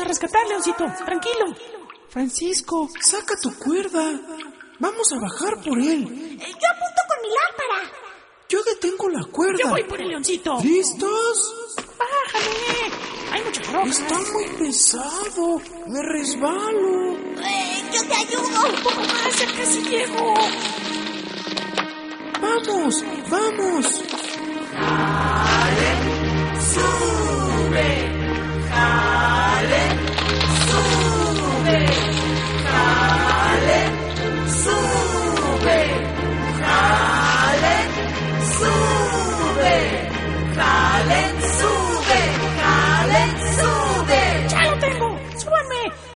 a rescatar, Leoncito. Tranquilo. Francisco, saca tu cuerda. Vamos a bajar por él. Yo apunto con mi lámpara. Yo detengo la cuerda. Yo voy por el Leoncito. ¿Listos? Bájale. Hay mucha ropa. Está muy pesado. Me resbalo. Yo te ayudo. Un poco más, ya casi llego. ¡Vamos! ¡Vamos!